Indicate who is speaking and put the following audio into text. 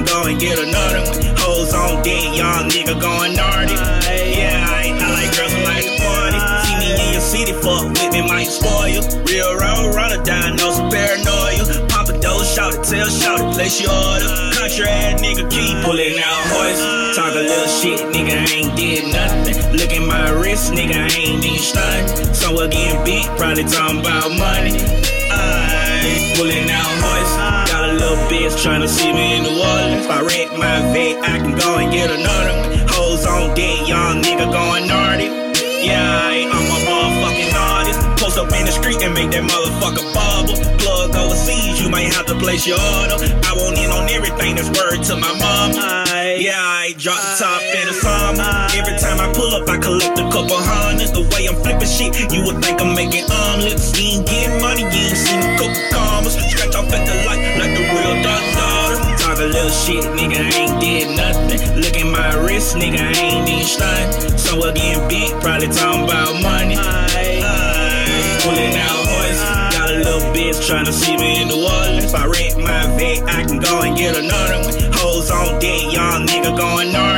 Speaker 1: go and get another one. Hoes on deck, young nigga going naughty. Yeah, I like girls who like to party. See me in your city, fuck with me, might spoil you. Real road runner, diagnose some paranoia. Pop a dose, shout it, tell, shout it, place your order. Country ass nigga keep pulling out horses. Talk a little shit, nigga, I ain't did nothing. Look at my wrist, nigga, I ain't even stunning. Somewhere getting big, probably talking about money. Pulling out horses. Got a little bitch tryna see me in the water. If I wreck my vet, I can go and get another one. Hoes on deck, young nigga going naughty. Yeah, I'm a motherfucking artist. Post up in the street and make that motherfucker bubble. Plug overseas, you might have to place your order. I want in on everything that's word to my mama. Yeah, I drop the top in the summer. Every time I pull up, I collect a couple hundreds. The way I'm flipping shit, you would think I'm making omelets. You ain't getting money, you ain't seen a couple commas. Scratch off at the light like the real dark daughter. Talk a little shit, nigga, I ain't did nothing. Look at my wrist, nigga, I ain't even stunning. Somewhere getting big, probably talking about money. Pulling out horses. Got a little bitch tryna see me in the water. If I wreck my vet, I can go and get another one. Hoes on deck, young nigga going naughty.